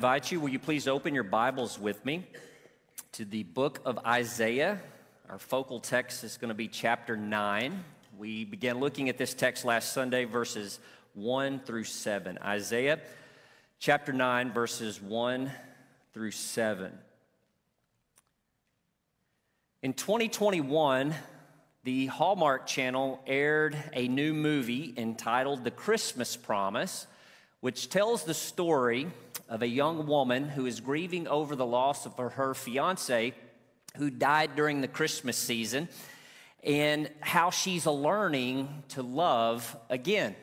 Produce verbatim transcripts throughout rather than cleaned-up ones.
invite you, will you please open your Bibles with me to the book of Isaiah. Our focal text is going to be chapter nine. We began looking at this text last Sunday, verses one through seven. Isaiah chapter nine, verses one through seven. In twenty twenty-one, the Hallmark Channel aired a new movie entitled The Christmas Promise, which tells the story of a young woman who is grieving over the loss of her fiancé who died during the Christmas season, and how she's learning to love again.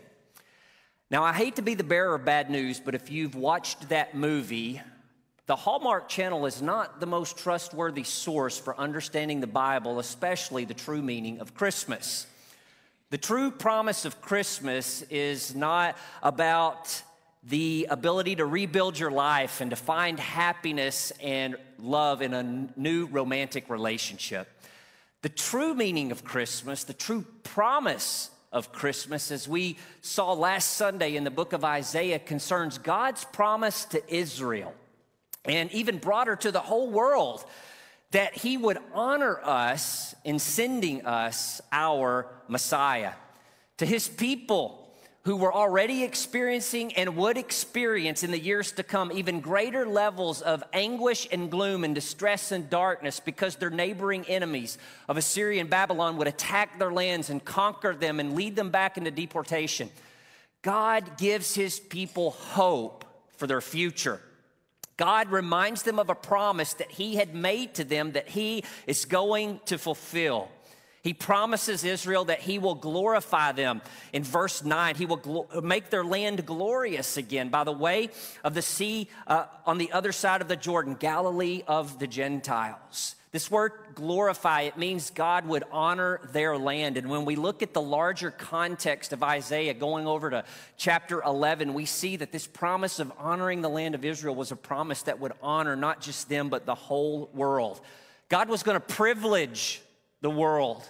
Now, I hate to be the bearer of bad news, but if you've watched that movie, the Hallmark Channel is not the most trustworthy source for understanding the Bible, especially the true meaning of Christmas. The true promise of Christmas is not about the ability to rebuild your life and to find happiness and love in a new romantic relationship. The true meaning of Christmas, the true promise of Christmas, as we saw last Sunday in the book of Isaiah, concerns God's promise to Israel, and even broader to the whole world, that he would honor us in sending us our Messiah. To his people who were already experiencing and would experience in the years to come even greater levels of anguish and gloom and distress and darkness because their neighboring enemies of Assyria and Babylon would attack their lands and conquer them and lead them back into deportation. God gives his people hope for their future. God reminds them of a promise that he had made to them that he is going to fulfill. He promises Israel that he will glorify them. In verse nine, he will glo- make their land glorious again by the way of the sea uh, on the other side of the Jordan, Galilee of the Gentiles. This word glorify, it means God would honor their land. And when we look at the larger context of Isaiah, going over to chapter eleven, we see that this promise of honoring the land of Israel was a promise that would honor not just them, but the whole world. God was going to privilege the world.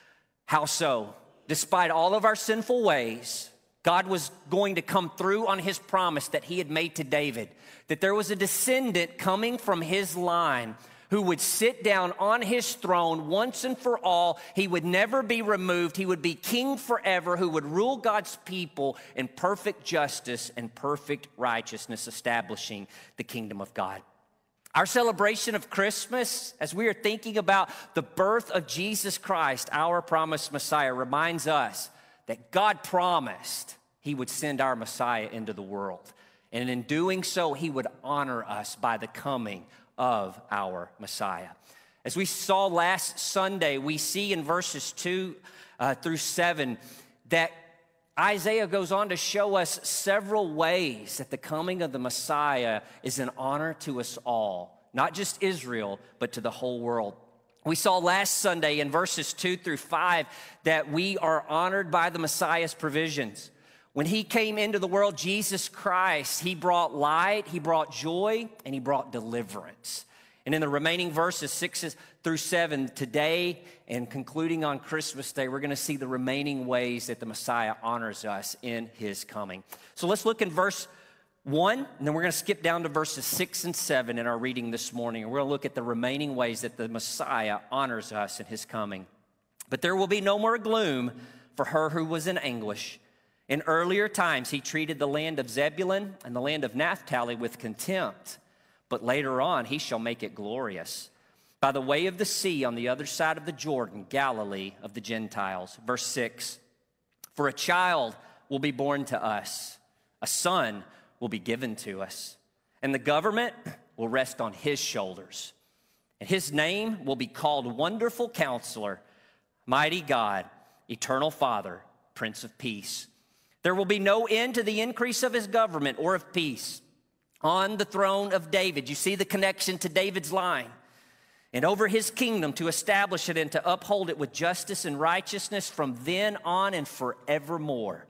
How so? Despite all of our sinful ways, God was going to come through on his promise that he had made to David, that there was a descendant coming from his line who would sit down on his throne once and for all. He would never be removed. He would be king forever, who would rule God's people in perfect justice and perfect righteousness, establishing the kingdom of God. Our celebration of Christmas, as we are thinking about the birth of Jesus Christ, our promised Messiah, reminds us that God promised he would send our Messiah into the world. And in doing so, he would honor us by the coming of our Messiah. As we saw last Sunday, we see in verses two uh, through seven that Isaiah goes on to show us several ways that the coming of the Messiah is an honor to us all, not just Israel, but to the whole world. We saw last Sunday in verses two through five that we are honored by the Messiah's provisions. When he came into the world, Jesus Christ, he brought light, he brought joy, and he brought deliverance. And in the remaining verses, six through seven, today and concluding on Christmas Day, we're going to see the remaining ways that the Messiah honors us in his coming. So let's look in verse one, and then we're going to skip down to verses six and seven in our reading this morning. And we're going to look at the remaining ways that the Messiah honors us in his coming. But there will be no more gloom for her who was in anguish. In earlier times, he treated the land of Zebulun and the land of Naphtali with contempt. But later on, he shall make it glorious. By the way of the sea on the other side of the Jordan, Galilee of the Gentiles. Verse six, for a child will be born to us, a son will be given to us, and the government will rest on his shoulders. And his name will be called Wonderful Counselor, Mighty God, Eternal Father, Prince of Peace. There will be no end to the increase of his government or of peace on the throne of David. You see the connection to David's line. And over his kingdom, to establish it and to uphold it with justice and righteousness from then on and forevermore.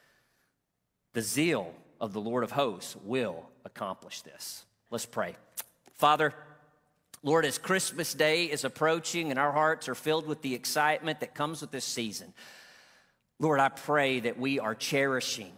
The zeal of the Lord of hosts will accomplish this. Let's pray. Father, Lord, as Christmas Day is approaching and our hearts are filled with the excitement that comes with this season, Lord, I pray that we are cherishing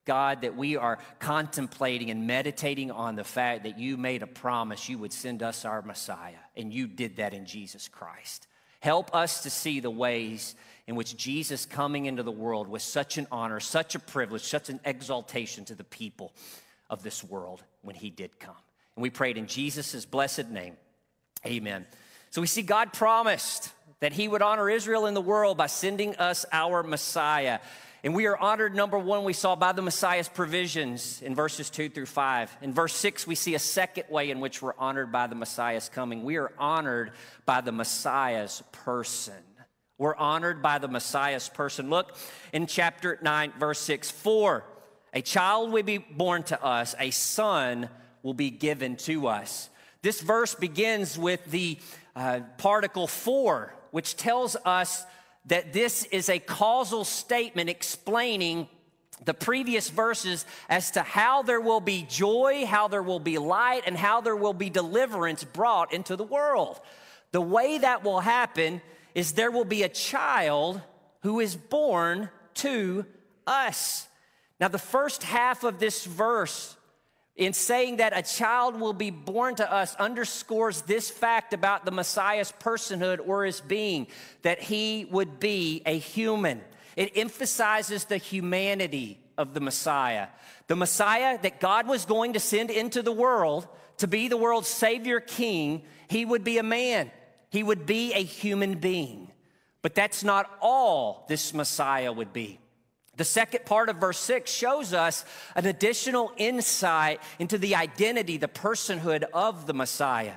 God, that we are contemplating and meditating on the fact that you made a promise you would send us our Messiah, and you did that in Jesus Christ. Help us to see the ways in which Jesus coming into the world was such an honor, such a privilege, such an exaltation to the people of this world when he did come. And we prayed in Jesus' blessed name, amen. So we see God promised that he would honor Israel in the world by sending us our Messiah. And we are honored, number one, we saw by the Messiah's provisions in verses two through five. In verse six, we see a second way in which we're honored by the Messiah's coming. We are honored by the Messiah's person. We're honored by the Messiah's person. Look in chapter nine, verse six. For a child will be born to us, a son will be given to us. This verse begins with the uh, particle for, which tells us that this is a causal statement explaining the previous verses as to how there will be joy, how there will be light, and how there will be deliverance brought into the world. The way that will happen is there will be a child who is born to us. Now, the first half of this verse, in saying that a child will be born to us, underscores this fact about the Messiah's personhood or his being, that he would be a human. It emphasizes the humanity of the Messiah. The Messiah that God was going to send into the world to be the world's Savior King, he would be a man. He would be a human being. But that's not all this Messiah would be. The second part of verse six shows us an additional insight into the identity, the personhood of the Messiah.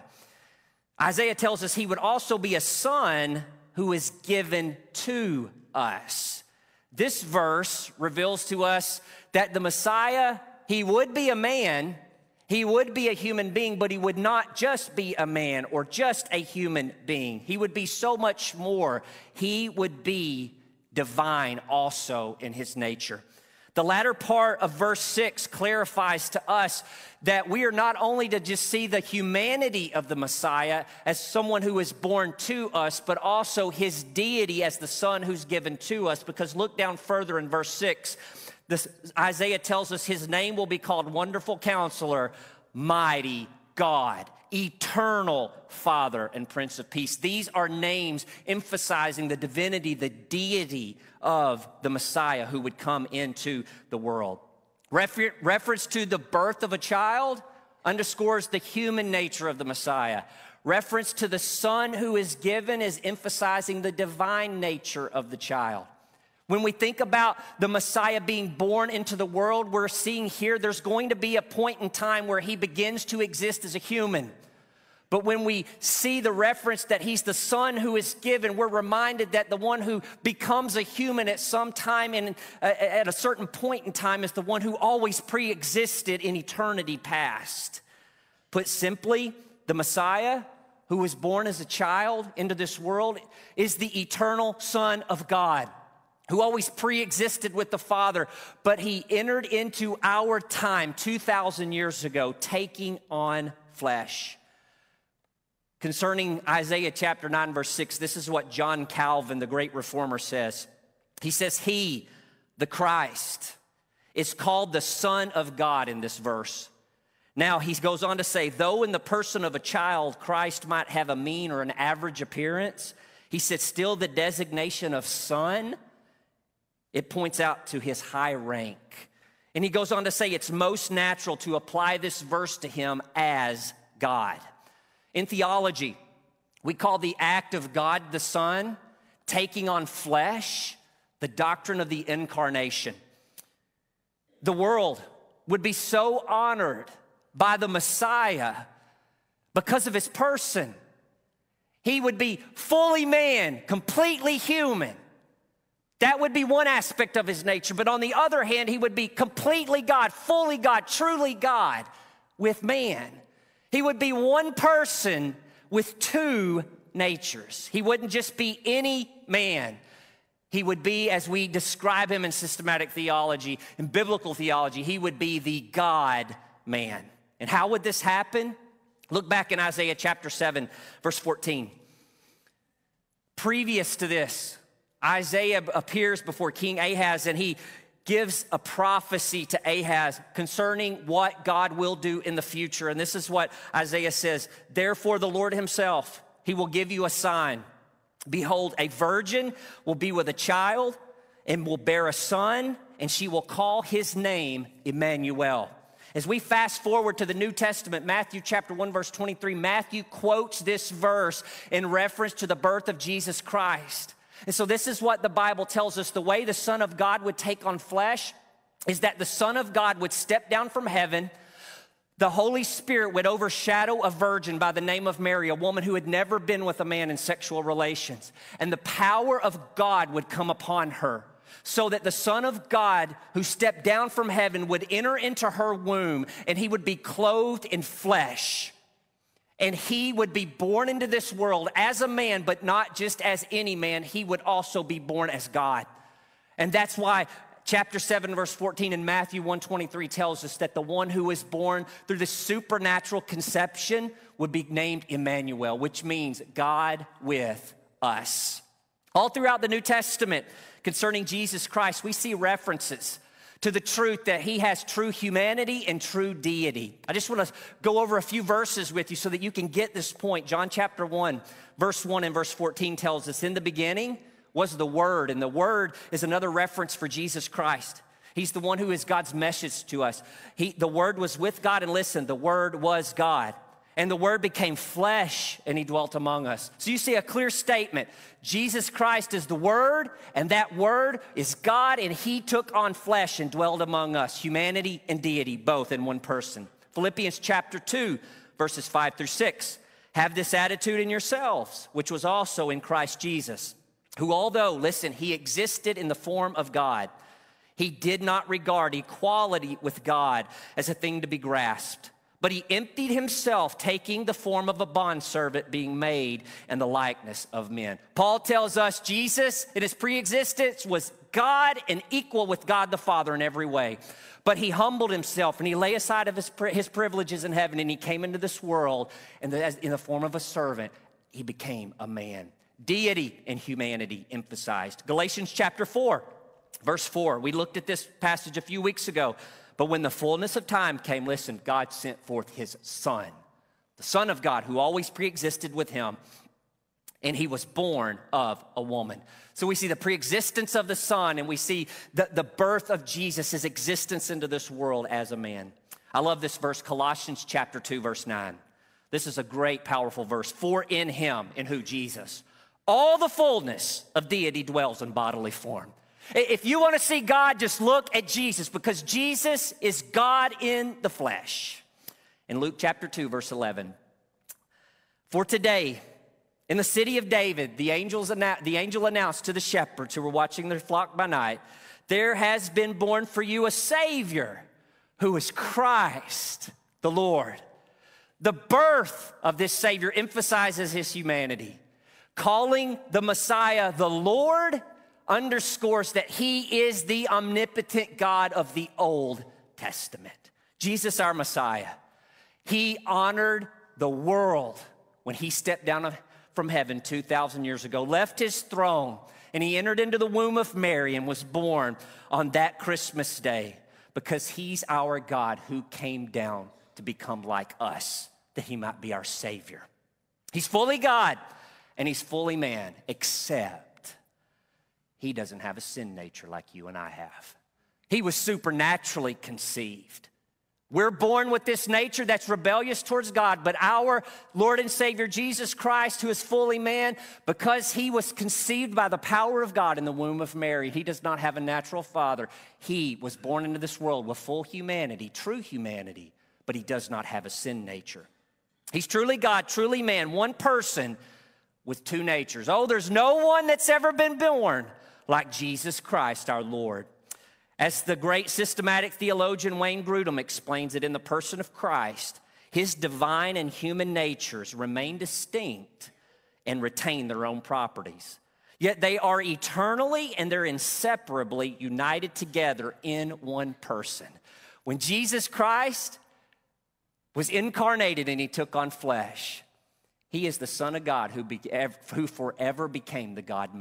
Isaiah tells us he would also be a son who is given to us. This verse reveals to us that the Messiah, he would be a man, he would be a human being, but he would not just be a man or just a human being. He would be so much more. He would be divine also in his nature. The latter part of verse six clarifies to us that we are not only to just see the humanity of the Messiah as someone who is born to us, but also his deity as the son who's given to us. Because look down further in verse six, this, Isaiah tells us his name will be called Wonderful Counselor, Mighty God, Eternal Father, and Prince of Peace. These are names emphasizing the divinity, the deity of the Messiah who would come into the world. Refer- reference to the birth of a child underscores the human nature of the Messiah. Reference to the son who is given is emphasizing the divine nature of the child. When we think about the Messiah being born into the world, we're seeing here there's going to be a point in time where he begins to exist as a human. But when we see the reference that he's the son who is given, we're reminded that the one who becomes a human at some time and uh, at a certain point in time is the one who always pre-existed in eternity past. Put simply, the Messiah who was born as a child into this world is the eternal Son of God, who always pre-existed with the Father, but he entered into our time two thousand years ago, taking on flesh. Concerning Isaiah chapter nine, verse six, this is what John Calvin, the great reformer, says. He says, he, the Christ, is called the Son of God in this verse. Now, he goes on to say, though in the person of a child, Christ might have a mean or an average appearance, he said, still the designation of son, it points out to his high rank. And he goes on to say it's most natural to apply this verse to him as God. In theology, we call the act of God the Son taking on flesh the doctrine of the incarnation. The world would be so honored by the Messiah because of his person. He would be fully man, completely human. That would be one aspect of his nature. But on the other hand, he would be completely God, fully God, truly God with man. He would be one person with two natures. He wouldn't just be any man. He would be, as we describe him in systematic theology, in biblical theology, he would be the God-man. And how would this happen? Look back in Isaiah chapter seven, verse fourteen. Previous to this, Isaiah appears before King Ahaz, and he gives a prophecy to Ahaz concerning what God will do in the future. And this is what Isaiah says, therefore the Lord himself, he will give you a sign. Behold, a virgin will be with a child and will bear a son, and she will call his name Emmanuel. As we fast forward to the New Testament, Matthew chapter one, verse twenty-three, Matthew quotes this verse in reference to the birth of Jesus Christ. And so this is what the Bible tells us. The way the Son of God would take on flesh is that the Son of God would step down from heaven. The Holy Spirit would overshadow a virgin by the name of Mary, a woman who had never been with a man in sexual relations. And the power of God would come upon her, so that the Son of God who stepped down from heaven would enter into her womb, and he would be clothed in flesh. And he would be born into this world as a man, but not just as any man. He would also be born as God. And that's why chapter seven, verse fourteen in Matthew one twenty-three tells us that the one who was born through the supernatural conception would be named Emmanuel, which means God with us. All throughout the New Testament, concerning Jesus Christ, we see references to the truth that he has true humanity and true deity. I just want to go over a few verses with you so that you can get this point. John chapter one, verse one and verse fourteen tells us, in the beginning was the Word, and the Word is another reference for Jesus Christ. He's the one who is God's message to us. He, the Word was with God, and listen, the Word was God. And the Word became flesh, and he dwelt among us. So you see a clear statement. Jesus Christ is the Word, and that Word is God, and he took on flesh and dwelled among us. Humanity and deity, both in one person. Philippians chapter two, verses five through six. Have this attitude in yourselves, which was also in Christ Jesus, who although, listen, he existed in the form of God, he did not regard equality with God as a thing to be grasped. But he emptied himself, taking the form of a bondservant, being made in the likeness of men. Paul tells us Jesus, in his preexistence, was God and equal with God the Father in every way. But he humbled himself, and he lay aside of his, his privileges in heaven, and he came into this world, and in the form of a servant, he became a man. Deity and humanity emphasized. Galatians chapter four, verse four. We looked at this passage a few weeks ago. But when the fullness of time came, listen, God sent forth his Son, the Son of God, who always preexisted with him, and he was born of a woman. So we see the preexistence of the Son, and we see the, the birth of Jesus, his existence into this world as a man. I love this verse, Colossians chapter two, verse nine. This is a great, powerful verse. For in him, in who? Jesus, all the fullness of deity dwells in bodily form. If you want to see God, just look at Jesus, because Jesus is God in the flesh. In Luke chapter two, verse eleven, for today, in the city of David, the, angels, the angel announced to the shepherds who were watching their flock by night, there has been born for you a Savior who is Christ the Lord. The birth of this Savior emphasizes his humanity. Calling the Messiah the Lord underscores that he is the omnipotent God of the Old Testament. Jesus, our Messiah, he honored the world when he stepped down from heaven two thousand years ago, left his throne, and he entered into the womb of Mary and was born on that Christmas day, because he's our God who came down to become like us, that he might be our Savior. He's fully God and he's fully man, except he doesn't have a sin nature like you and I have. He was supernaturally conceived. We're born with this nature that's rebellious towards God, but our Lord and Savior Jesus Christ, who is fully man, because he was conceived by the power of God in the womb of Mary, he does not have a natural father. He was born into this world with full humanity, true humanity, but he does not have a sin nature. He's truly God, truly man, one person with two natures. Oh, there's no one that's ever been born like Jesus Christ, our Lord. As the great systematic theologian Wayne Grudem explains it, in the person of Christ, his divine and human natures remain distinct and retain their own properties. Yet they are eternally and they're inseparably united together in one person. When Jesus Christ was incarnated and he took on flesh, he is the Son of God who, be, who forever became the God-man.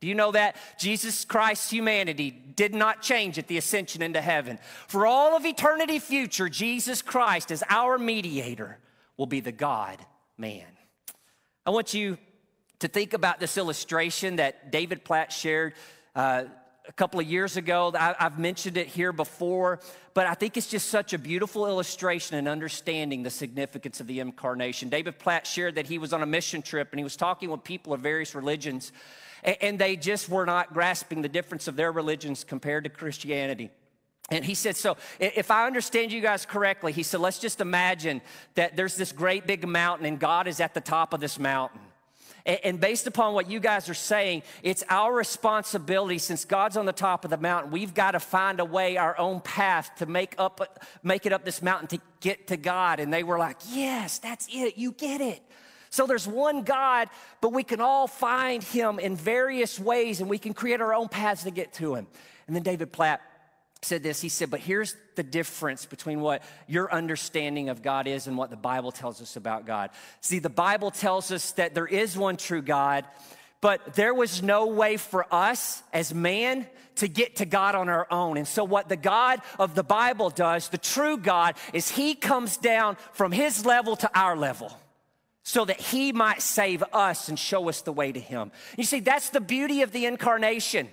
Do you know that? Jesus Christ's humanity did not change at the ascension into heaven. For all of eternity future, Jesus Christ as our mediator will be the God-man. I want you to think about this illustration that David Platt shared uh, a couple of years ago. I, I've mentioned it here before, but I think it's just such a beautiful illustration in understanding the significance of the incarnation. David Platt shared that he was on a mission trip and he was talking with people of various religions, and, and they just were not grasping the difference of their religions compared to Christianity. And he said, so if I understand you guys correctly, he said, let's just imagine that there's this great big mountain and God is at the top of this mountain. And based upon what you guys are saying, it's our responsibility, since God's on the top of the mountain, we've got to find a way, our own path to make up, make it up this mountain to get to God. And they were like, yes, that's it, you get it. So there's one God, but we can all find him in various ways and we can create our own paths to get to him. And then David Platt said this, he said, but here's the difference between what your understanding of God is and what the Bible tells us about God. See, the Bible tells us that there is one true God, but there was no way for us as man to get to God on our own. And so what the God of the Bible does, the true God, is he comes down from his level to our level so that he might save us and show us the way to him. You see, that's the beauty of the incarnation.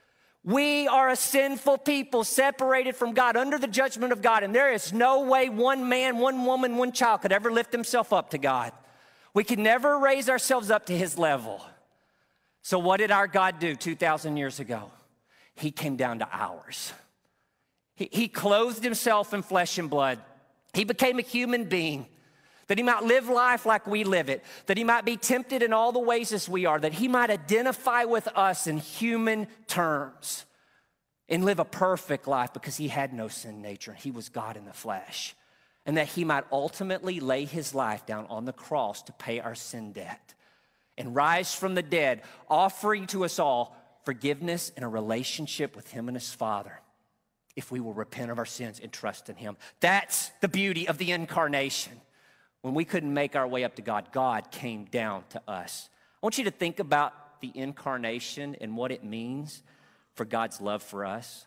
We are a sinful people separated from God, under the judgment of God, and there is no way one man, one woman, one child could ever lift himself up to God. We can never raise ourselves up to his level. So what did our God do two thousand years ago? He came down to ours. He, he clothed himself in flesh and blood. He became a human being, that he might live life like we live it, that he might be tempted in all the ways as we are, that he might identify with us in human terms and live a perfect life because he had no sin nature. He was God in the flesh. And that he might ultimately lay his life down on the cross to pay our sin debt and rise from the dead, offering to us all forgiveness and a relationship with him and his Father if we will repent of our sins and trust in him. That's the beauty of the incarnation. When we couldn't make our way up to God, God came down to us. I want you to think about the incarnation and what it means for God's love for us.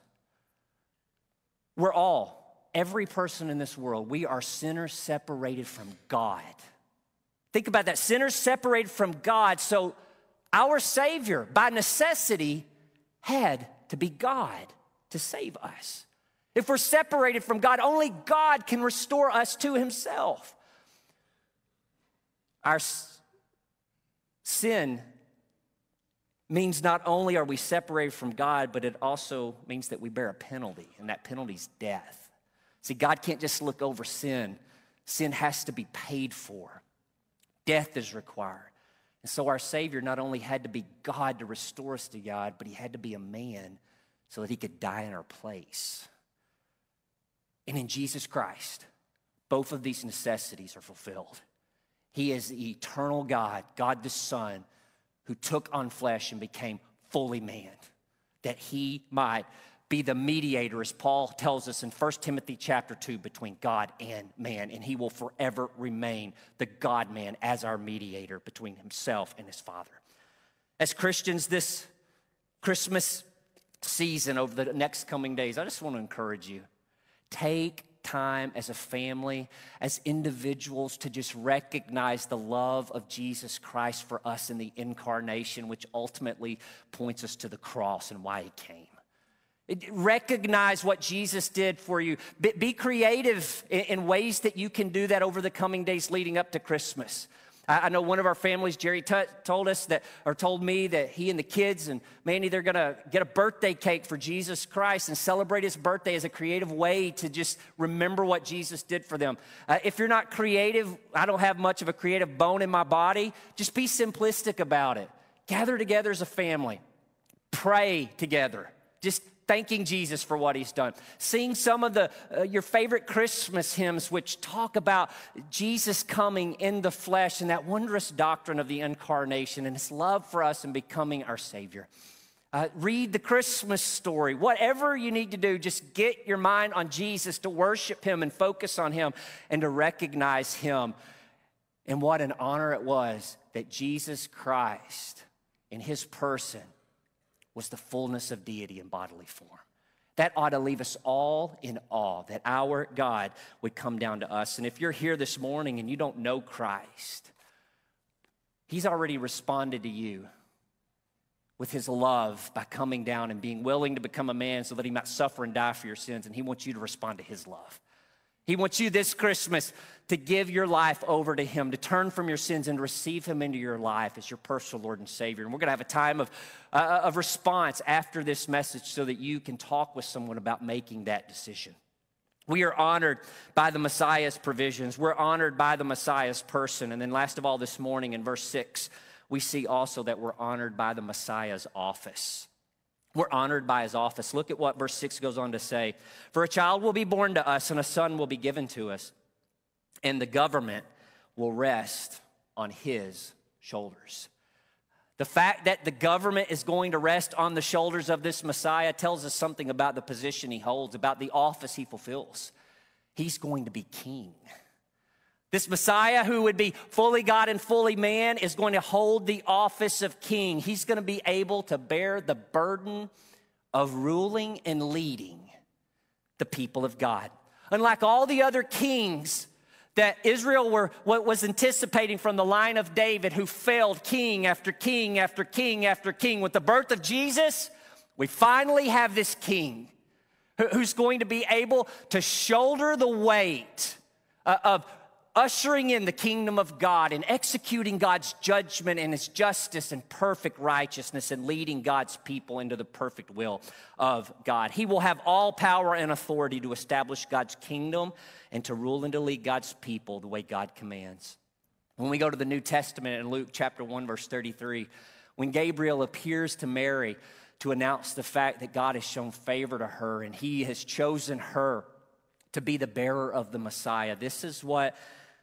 We're all, every person in this world, we are sinners separated from God. Think about that, sinners separated from God. So our Savior, by necessity, had to be God to save us. If we're separated from God, only God can restore us to himself. Our sin means not only are we separated from God, but it also means that we bear a penalty, and that penalty is death. See, God can't just look over sin. Sin has to be paid for. Death is required. And so our Savior not only had to be God to restore us to God, but he had to be a man so that he could die in our place. And in Jesus Christ, both of these necessities are fulfilled. He is the eternal God, God the Son, who took on flesh and became fully man, that he might be the mediator, as Paul tells us in First Timothy chapter two, between God and man, and he will forever remain the God-man as our mediator between himself and his Father. As Christians, this Christmas season over the next coming days, I just want to encourage you, take time as a family, as individuals, to just recognize the love of Jesus Christ for us in the incarnation, which ultimately points us to the cross and why he came. Recognize what Jesus did for you. Be creative in ways that you can do that over the coming days leading up to Christmas. I know one of our families, Jerry, t- told us that, or told me that he and the kids and Mandy, they're gonna get a birthday cake for Jesus Christ and celebrate his birthday as a creative way to just remember what Jesus did for them. Uh, if you're not creative, I don't have much of a creative bone in my body, just be simplistic about it. Gather together as a family. Pray together. Just thanking Jesus for what he's done. Sing some of the uh, your favorite Christmas hymns which talk about Jesus coming in the flesh and that wondrous doctrine of the incarnation and his love for us and becoming our Savior. Uh, read the Christmas story. Whatever you need to do, just get your mind on Jesus, to worship him and focus on him and to recognize him. And what an honor it was that Jesus Christ in his person was the fullness of deity in bodily form. That ought to leave us all in awe that our God would come down to us. And if you're here this morning and you don't know Christ, he's already responded to you with his love by coming down and being willing to become a man so that he might suffer and die for your sins. And he wants you to respond to his love. He wants you this Christmas to give your life over to him, to turn from your sins and receive him into your life as your personal Lord and Savior. And we're going to have a time of, uh, of response after this message so that you can talk with someone about making that decision. We are honored by the Messiah's provisions. We're honored by the Messiah's person. And then last of all this morning in verse six, we see also that we're honored by the Messiah's office. We're honored by his office. Look at what verse six goes on to say. For a child will be born to us and a son will be given to us, and the government will rest on his shoulders. The fact that the government is going to rest on the shoulders of this Messiah tells us something about the position he holds, about the office he fulfills. He's going to be king. This Messiah, who would be fully God and fully man, is going to hold the office of king. He's going to be able to bear the burden of ruling and leading the people of God. Unlike all the other kings that Israel were, what was anticipating from the line of David, who failed king after king after king after king, with the birth of Jesus, we finally have this king who's going to be able to shoulder the weight of ushering in the kingdom of God and executing God's judgment and his justice and perfect righteousness and leading God's people into the perfect will of God. He will have all power and authority to establish God's kingdom and to rule and to lead God's people the way God commands. When we go to the New Testament in Luke chapter one, verse thirty-three, when Gabriel appears to Mary to announce the fact that God has shown favor to her and he has chosen her to be the bearer of the Messiah, this is what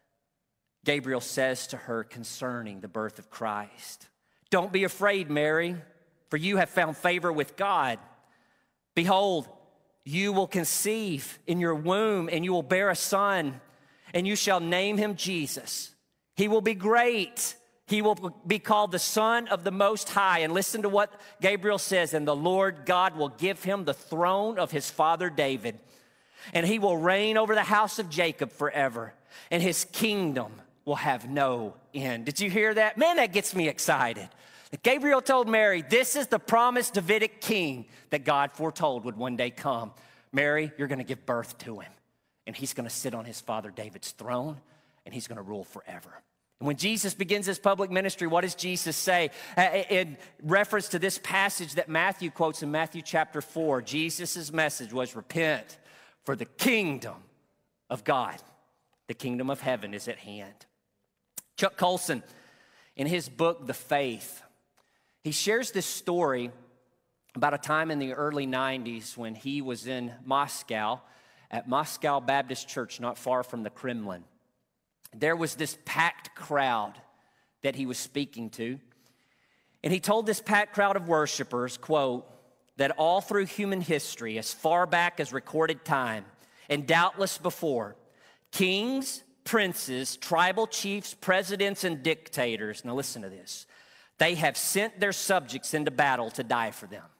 Gabriel says to her concerning the birth of Christ. Don't be afraid, Mary, for you have found favor with God. Behold, you will conceive in your womb, and you will bear a son, and you shall name him Jesus. He will be great. He will be called the Son of the Most High. And listen to what Gabriel says, and the Lord God will give him the throne of his father David, and he will reign over the house of Jacob forever, and his kingdom will have no end. Did you hear that? Man, that gets me excited. Gabriel told Mary, this is the promised Davidic king that God foretold would one day come. Mary, you're going to give birth to him, and he's going to sit on his father David's throne, and he's going to rule forever. And when Jesus begins his public ministry, what does Jesus say? In reference to this passage that Matthew quotes in Matthew chapter four, Jesus' message was, repent, for the kingdom of God, the kingdom of heaven is at hand. Chuck Colson, in his book, The Faith, he shares this story about a time in the early nineties when he was in Moscow at Moscow Baptist Church, not far from the Kremlin. There was this packed crowd that he was speaking to, and he told this packed crowd of worshipers, quote, that all through human history, as far back as recorded time, and doubtless before, kings, princes, tribal chiefs, presidents, and dictators, now listen to this, they have sent their subjects into battle to die for them.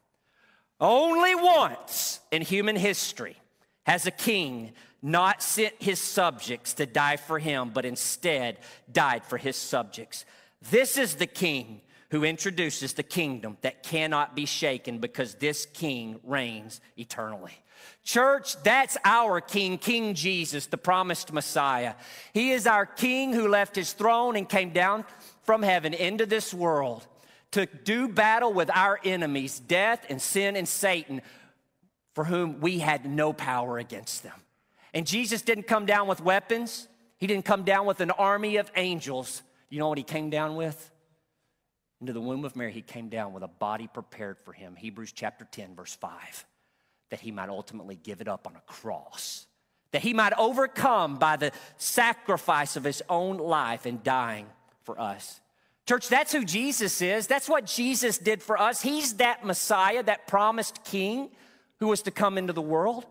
Only once in human history has a king not sent his subjects to die for him, but instead died for his subjects. This is the king who introduces the kingdom that cannot be shaken, because this king reigns eternally. Church, that's our king, King Jesus, the promised Messiah. He is our king who left his throne and came down from heaven into this world to do battle with our enemies, death and sin and Satan, for whom we had no power against them. And Jesus didn't come down with weapons. He didn't come down with an army of angels. You know what he came down with? Into the womb of Mary, he came down with a body prepared for him. Hebrews chapter ten, verse five. That he might ultimately give it up on a cross. That he might overcome by the sacrifice of his own life and dying for us. Church, that's who Jesus is. That's what Jesus did for us. He's that Messiah, that promised king who was to come into the world.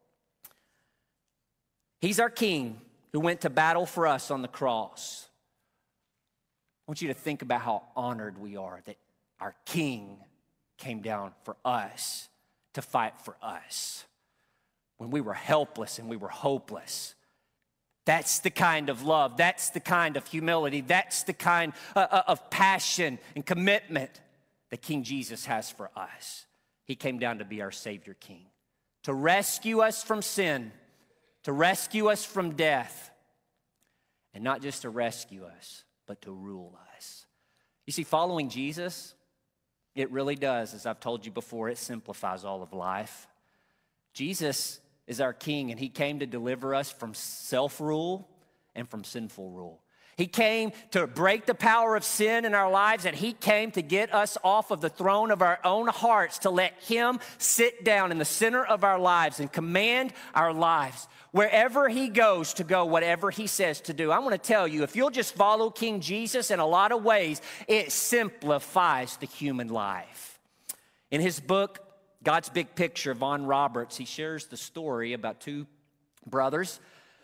He's our king who went to battle for us on the cross. I want you to think about how honored we are that our king came down for us to fight for us when we were helpless and we were hopeless. That's the kind of love. That's the kind of humility. That's the kind uh, of passion and commitment that King Jesus has for us. He came down to be our Savior King, to rescue us from sin, to rescue us from death, and not just to rescue us, but to rule us. You see, following Jesus, it really does, as I've told you before, it simplifies all of life. Jesus is our King, and he came to deliver us from self-rule and from sinful rule. He came to break the power of sin in our lives, and he came to get us off of the throne of our own hearts, to let him sit down in the center of our lives and command our lives. Wherever he goes to go, whatever he says to do. I want to tell you, if you'll just follow King Jesus in a lot of ways, it simplifies the human life. In his book, God's Big Picture, Vaughn Roberts, he shares the story about two brothers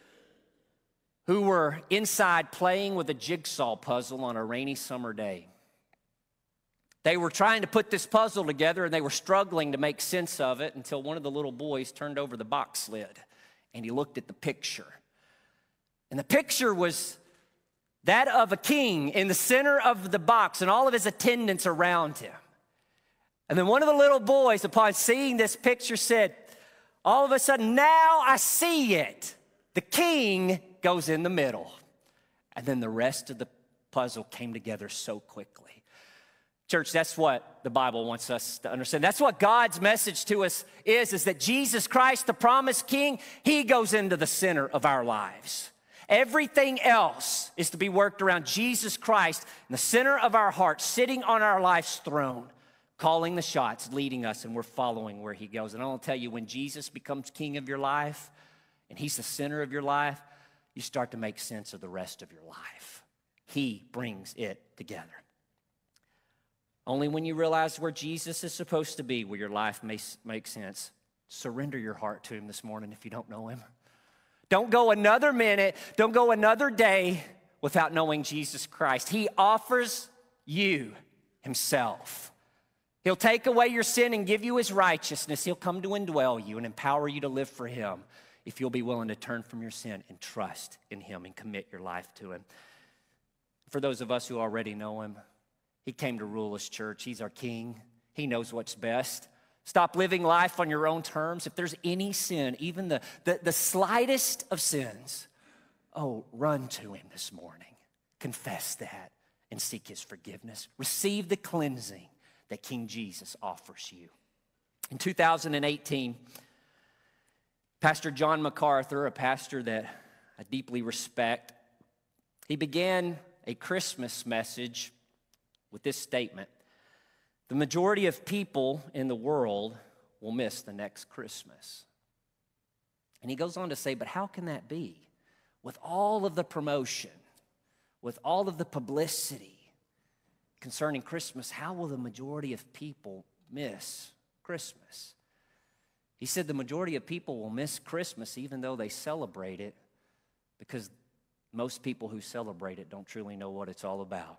who were inside playing with a jigsaw puzzle on a rainy summer day. They were trying to put this puzzle together, and they were struggling to make sense of it until one of the little boys turned over the box lid, and he looked at the picture. And the picture was that of a king in the center of the box and all of his attendants around him. And then one of the little boys, upon seeing this picture, said, all of a sudden, now I see it. The king goes in the middle. And then the rest of the puzzle came together so quickly. Church, that's what the Bible wants us to understand. That's what God's message to us is, is that Jesus Christ, the promised King, he goes into the center of our lives. Everything else is to be worked around Jesus Christ in the center of our hearts, sitting on our life's throne, calling the shots, leading us, and we're following where he goes. And I want to tell you, when Jesus becomes king of your life, and he's the center of your life, you start to make sense of the rest of your life. He brings it together. Only when you realize where Jesus is supposed to be, where your life may make sense. Surrender your heart to him this morning if you don't know him. Don't go another minute, don't go another day without knowing Jesus Christ. He offers you himself. He'll take away your sin and give you his righteousness. He'll come to indwell you and empower you to live for him if you'll be willing to turn from your sin and trust in him and commit your life to him. For those of us who already know him, he came to rule his church. He's our king. He knows what's best. Stop living life on your own terms. If there's any sin, even the, the, the slightest of sins, oh, run to him this morning. Confess that and seek his forgiveness. Receive the cleansing that King Jesus offers you. In two thousand eighteen, Pastor John MacArthur, a pastor that I deeply respect, he began a Christmas message with this statement: the majority of people in the world will miss the next Christmas. And he goes on to say, but how can that be? With all of the promotion, with all of the publicity concerning Christmas, how will the majority of people miss Christmas? He said the majority of people will miss Christmas even though they celebrate it, because most people who celebrate it don't truly know what it's all about.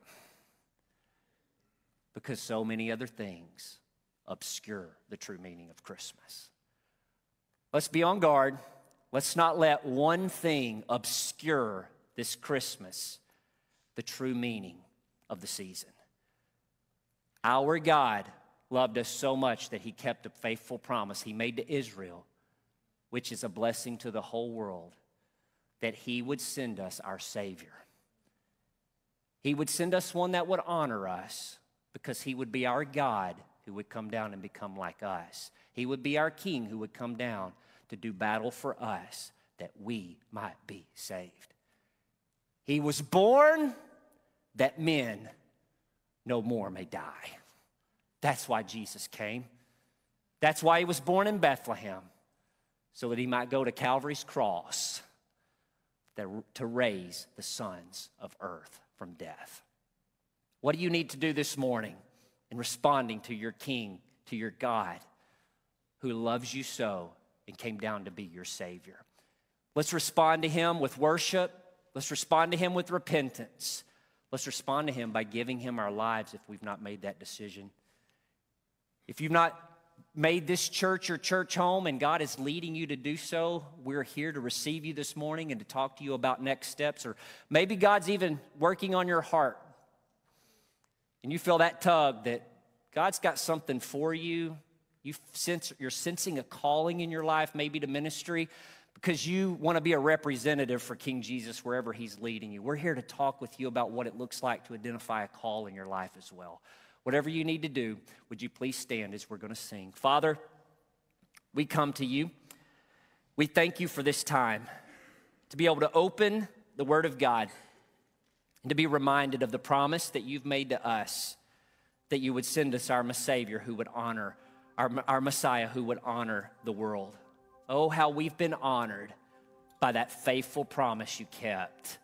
Because so many other things obscure the true meaning of Christmas. Let's be on guard. Let's not let one thing obscure this Christmas, the true meaning of the season. Our God loved us so much that he kept a faithful promise he made to Israel, which is a blessing to the whole world, that he would send us our Savior. He would send us one that would honor us, because he would be our God who would come down and become like us. He would be our King who would come down to do battle for us that we might be saved. He was born that men no more may die. That's why Jesus came. That's why he was born in Bethlehem, so that he might go to Calvary's cross to raise the sons of earth from death. What do you need to do this morning in responding to your King, to your God, who loves you so and came down to be your Savior? Let's respond to him with worship. Let's respond to him with repentance. Let's respond to him by giving him our lives if we've not made that decision. If you've not made this church your church home and God is leading you to do so, we're here to receive you this morning and to talk to you about next steps. Or maybe God's even working on your heart and you feel that tug that God's got something for you. You sense, you're sensing a calling in your life, maybe to ministry, because you want to be a representative for King Jesus wherever he's leading you. We're here to talk with you about what it looks like to identify a call in your life as well. Whatever you need to do, would you please stand as we're going to sing. Father, we come to you. We thank you for this time to be able to open the Word of God and to be reminded of the promise that you've made to us, that you would send us our Savior who would honor, our, our Messiah who would honor the world. Oh, how we've been honored by that faithful promise you kept.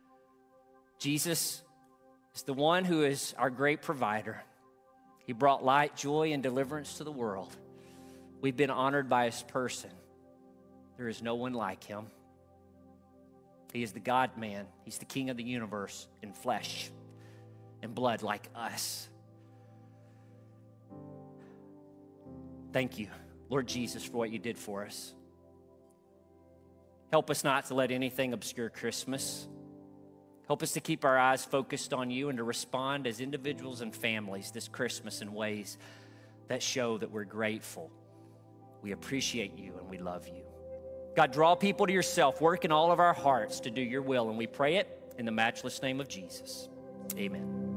Jesus is the one who is our great provider. He brought light, joy, and deliverance to the world. We've been honored by his person. There is no one like him. He is the God-man. He's the King of the universe in flesh and blood like us. Thank you, Lord Jesus, for what you did for us. Help us not to let anything obscure Christmas. Help us to keep our eyes focused on you and to respond as individuals and families this Christmas in ways that show that we're grateful. We appreciate you and we love you. God, draw people to yourself. Work in all of our hearts to do your will. And we pray it in the matchless name of Jesus. Amen.